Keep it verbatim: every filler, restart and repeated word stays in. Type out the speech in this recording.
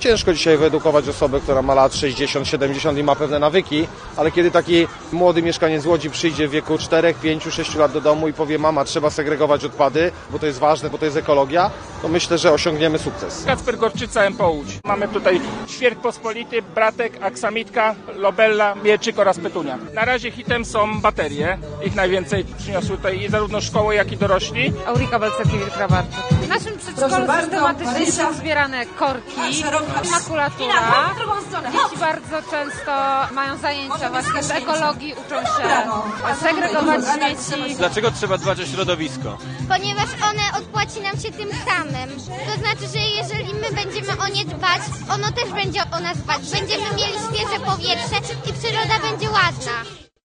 Ciężko dzisiaj wyedukować osobę, która ma lat sześćdziesiąt, siedemdziesiąt i ma pewne nawyki, ale kiedy taki młody mieszkaniec Łodzi przyjdzie w wieku czterech, pięciu, sześciu lat do domu i powie: mama, trzeba segregować odpady, bo to jest ważne, bo to jest ekologia, to myślę, że osiągniemy sukces. Kacper Gorczyca, M P O Łódź. Mamy tutaj świerk pospolity, bratek, aksamitka, lobella, mieczyk oraz petunia. Na razie hitem są baterie. Ich najwięcej przyniosły tutaj zarówno szkoły, jak i dorośli. Aurika Balcerkiewicz-Krawarczyk. W naszym przedszkolu systematycznie są zbierane korki, makulatura. Dzieci bardzo często mają zajęcia właśnie z ekologii, uczą się segregować śmieci. Dlaczego trzeba dbać o środowisko? Ponieważ one odpłaci nam się tym samym. To znaczy, że jeżeli my będziemy o nie dbać, ono też będzie o nas dbać. Będziemy mieli świeże powietrze i przyroda będzie ładna.